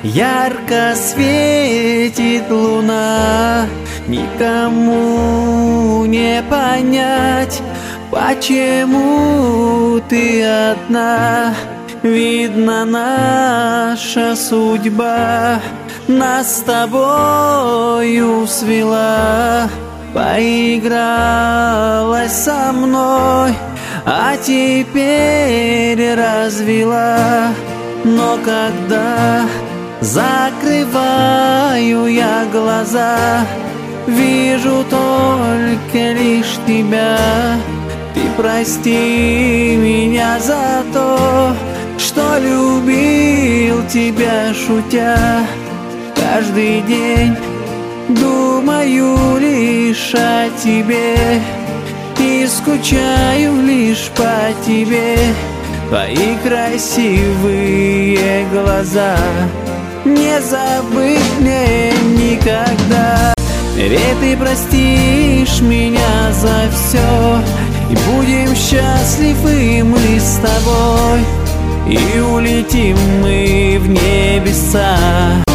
Ярко светит луна, никому не понять, почему ты одна. Видно, наша судьба нас с тобою свела. Поигралась со мной, а теперь развела. Но когда закрываю я глаза, вижу только лишь тебя. Ты прости меня за то, что любил тебя шутя. Каждый день думаю лишь о тебе и скучаю лишь по тебе. Твои красивые глаза не забыть мне никогда. Ведь ты простишь меня за все, и будем счастливы мы с тобой, и улетим мы в небеса.